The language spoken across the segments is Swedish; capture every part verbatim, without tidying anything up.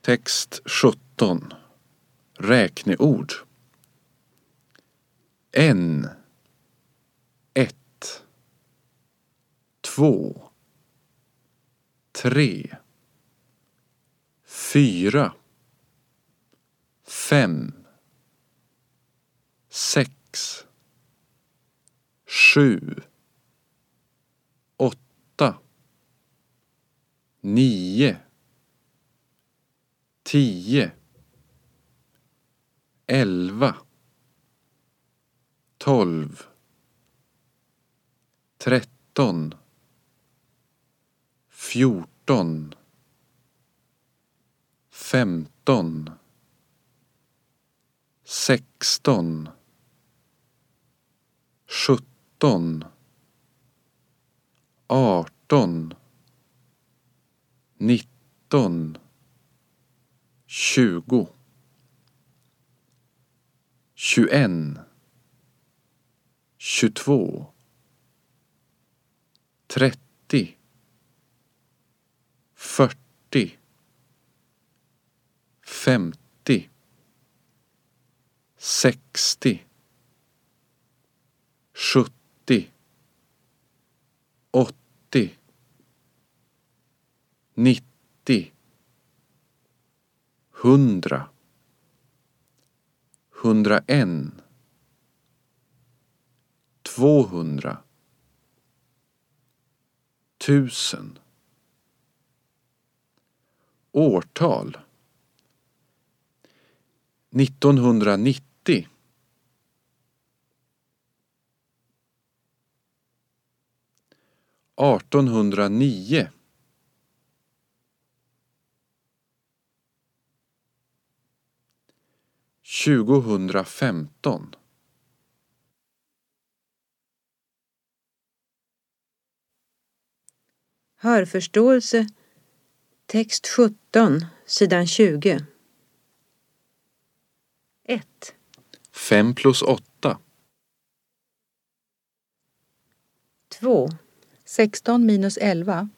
Text sjutton. Räkneord. En. Ett. Två. Tre. Fyra. Fem. Sex. Sju. Åtta. Nio. Tio. Elva. Tolv. Tretton. Fjorton. Femton. Sexton. Sjutton. Arton. Nitton. Tjugo. Tjugoen. Tjugotvå. Trettio. Fyrtio. Femtio. Sextio. Sjuttio. Åttio. Nittio. Hundra. Hundraen. Tvåhundra. Tusen. Årtal. nittonhundranittio. artonhundranio. tjugohundrafemton. Hörförståelse. Text sjutton, sidan tjugo. ett. Fem plus åtta. två. sexton minus elva.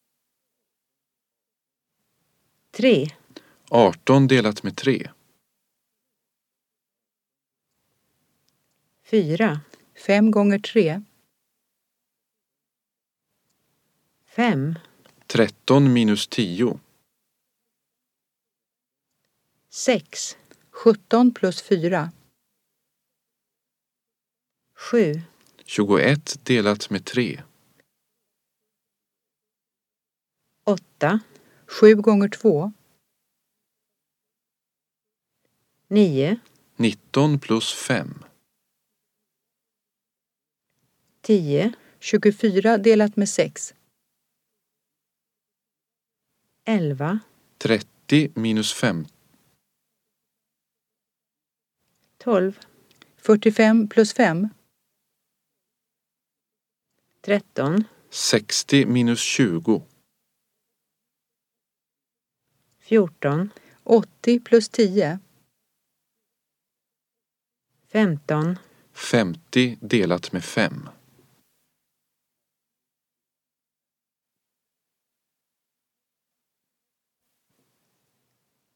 tre. Arton delat med tre. fyra. fem gånger tre. fem. Tretton minus tio. sex. sjutton plus fyra. sju. Tjugoett delat med tre. åtta. sju gånger två. nio. Nitton plus fem. tio. tjugofyra delat med sex. elva. Trettio minus fem. tolv. fyrtiofem plus fem. tretton. Sextio minus tjugo. fjorton. åttio plus tio. femton. Femtio delat med fem.